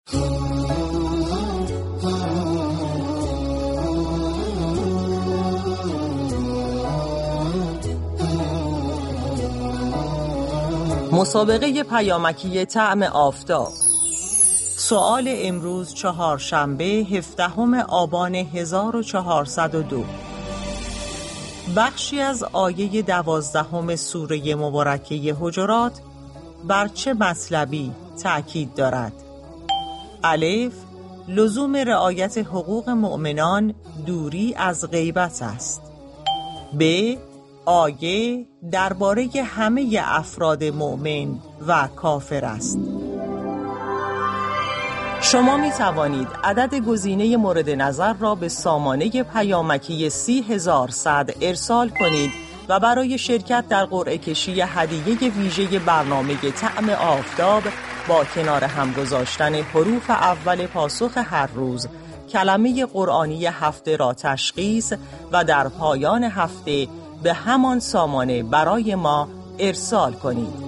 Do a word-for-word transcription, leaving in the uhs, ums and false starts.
مسابقه پیامکی طعم آفتاب. سؤال امروز چهارشنبه هفدهم آبان هزار و چهارصد و دو. بخشی از آیه دوازدهم سوره مبارکه حجرات بر چه مطلبی تأکید دارد؟ الف، لزوم رعایت حقوق مؤمنان دوری از غیبت است. ب، آیه درباره همه افراد مؤمن و کافر است. شما می توانید عدد گزینه مورد نظر را به سامانه پیامکی سی هزار و صد ارسال کنید و برای شرکت در قرعه کشی هدیه ویژه برنامه طعم آفتاب با کنار هم گذاشتن حروف اول پاسخ هر روز کلمه قرآنی هفته را تشخیص و در پایان هفته به همان سامانه برای ما ارسال کنید.